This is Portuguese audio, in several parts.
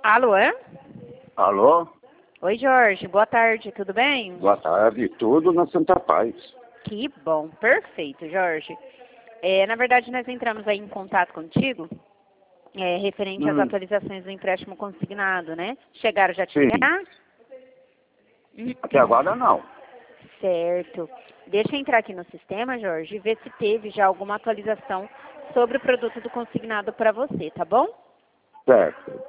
Alô, é? Alô? Oi, Jorge. Boa tarde, tudo bem? Boa tarde, tudo na Santa Paz. Que bom, perfeito, Jorge. Na verdade, nós entramos aí em contato contigo, referente às atualizações do empréstimo consignado, né? Chegaram já a te Sim. ligar? Até agora não. Certo. Deixa eu entrar aqui no sistema, Jorge, e ver se teve já alguma atualização sobre o produto do consignado para você, tá bom? Certo.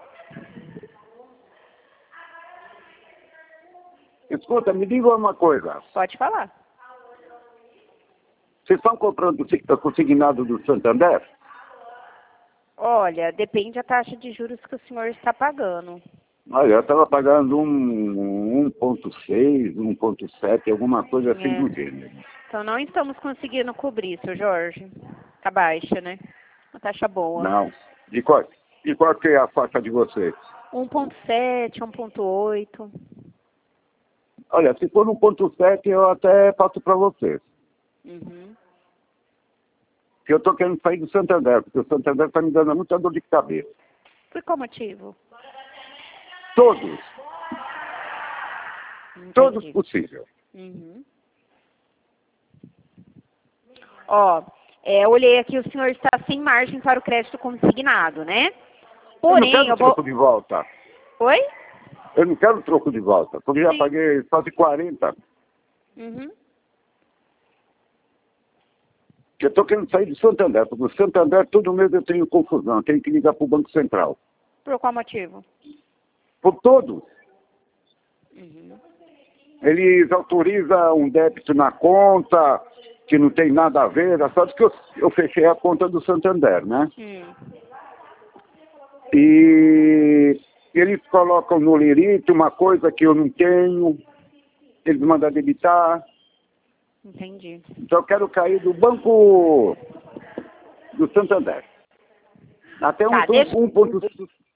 Escuta, me diga uma coisa. Pode falar. Vocês estão comprando consignado do Santander? Olha, depende da taxa de juros que o senhor está pagando. Olha, eu estava pagando 1,6, 1,7, alguma coisa assim do gênero. Então não estamos conseguindo cobrir, seu Jorge. Tá baixa, né? Uma taxa boa. Não. E qual que é a faixa de vocês? 1,7, 1,8. Olha, se for 1,7 eu até passo para vocês. Uhum. Que eu estou querendo sair do Santander, porque o Santander está me dando muita dor de cabeça. Por qual motivo? Todos. Entendi. Todos possíveis. Uhum. Ó, eu olhei aqui, o senhor está sem margem para o crédito consignado, né? Porém, eu não quero troco de volta. Oi? Eu não quero troco de volta, porque já Sim. paguei quase 40. Uhum. Eu estou querendo sair do Santander, porque o Santander todo mês eu tenho confusão, tenho que ligar para o Banco Central. Por qual motivo? Por todos. Uhum. Eles autorizam um débito na conta, que não tem nada a ver, só que eu fechei a conta do Santander, né? E eles colocam no limite uma coisa que eu não tenho, eles mandam debitar. Entendi. Então eu quero cair do Banco do Santander. Até Tá, 1,5.